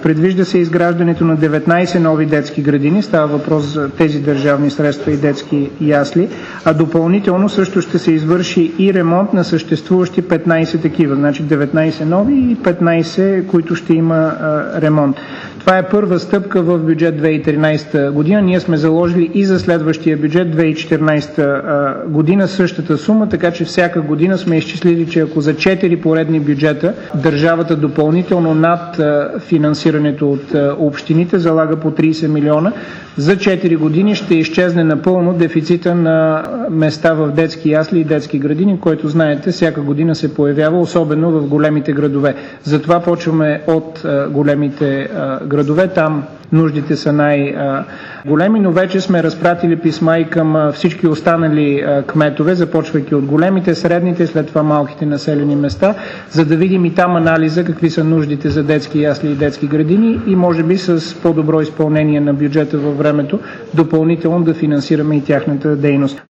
Предвижда се изграждането на 19 нови детски градини, става въпрос за тези държавни средства и детски ясли, а допълнително също ще се извърши и ремонт на съществуващи 15 такива, значи 19 нови и 15, които ще има ремонт. Това е първа стъпка в бюджет 2013 година. Ние сме заложили и за следващия бюджет 2014 година същата сума, така че всяка година сме изчислили, че ако за 4 поредни бюджета държавата допълнително над финансирането от общините залага по 30 милиона, за 4 години ще изчезне напълно дефицита на места в детски ясли и детски градини, който, знаете, всяка година се появява, особено в големите градове. Затова почваме от големите градове, там нуждите са най-големи, но вече сме разпратили писма и към всички останали кметове, започвайки от големите, средните, след това малките населени места, за да видим и там анализа какви са нуждите за детски ясли и детски градини и може би с по-добро изпълнение на бюджета във времето допълнително да финансираме и тяхната дейност.